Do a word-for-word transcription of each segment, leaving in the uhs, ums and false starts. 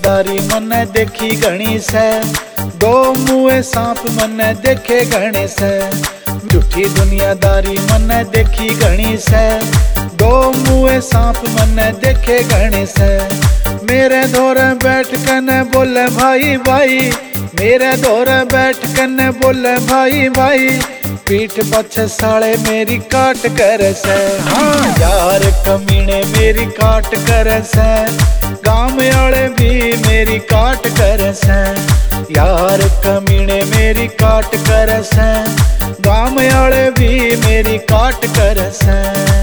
दुनियादारी मन्ने देखी घणी से, दो मुँहे सांप मन्ने देखे घणे से। झूठी दुनियादारी मन्ने देखी घणी से, दो मुँहे सांप मन्ने देखे घणे से। मेरे दौरे बैठ कने बोले भाई भाई, मेरे दौरे बैठ कने बोले भाई भाई। पीठ पछे साले मेरी काट कर से, हाँ यार कमीने मेरी काट कर से। गाँव वाले भी मेरी काट कर से, यार कमीने मेरी काट कर से। गाँव वाले भी मेरी काट कर से।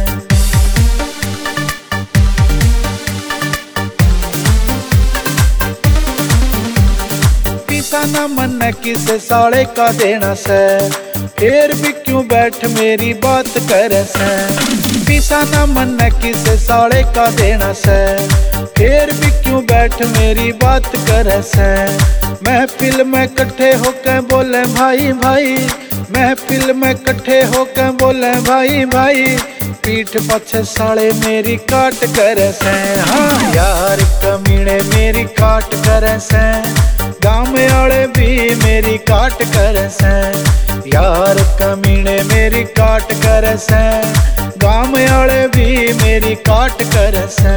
ना मन किसे साले का देना से, फिर भी क्यों बैठ मेरी बात कर से। पीसा ना मन किसे साले का देना से, फिर भी क्यों बैठ मेरी बात कर से। महफिल में कट्ठे होके बोले भाई भाई, महफिल में कट्ठे होके बोले भाई भाई। पीठ पछे साले मेरी काट कर से, हाँ यार कमीने मेरी काट कर से। गाँव वाले भी मेरी काट कर से, यार कमीने मेरी काट कर से। गाँव वाले भी मेरी काट कर से।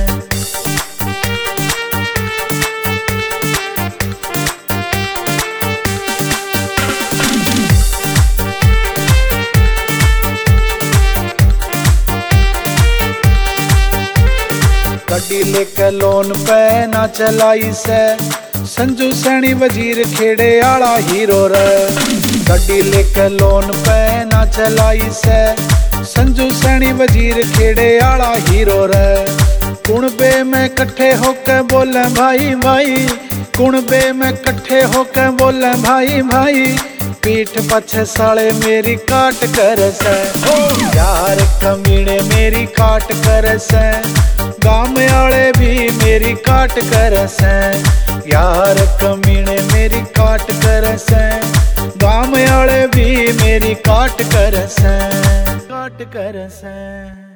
गड्डी लेके लोन पे ना चलाई से, संजू सैनी वजीर खेड़े आला हीरो रे। गड्डी लेके लोन पे ना चलाई से, संजू सैनी वजीर खेड़े आला हीरो रे। कुणबे में कट्ठे होके बोले भाई भाई, कुणबे में कट्ठे होके बोले भाई भाई। पीठ पछे साले मेरी काट कर से, यार कमीने मेरी काट कर से। गाँव वाले भी मेरी काट कर से, यार कमीने मेरी काट कर से। गाँव वाले भी मेरी काट कर से, काट कर से।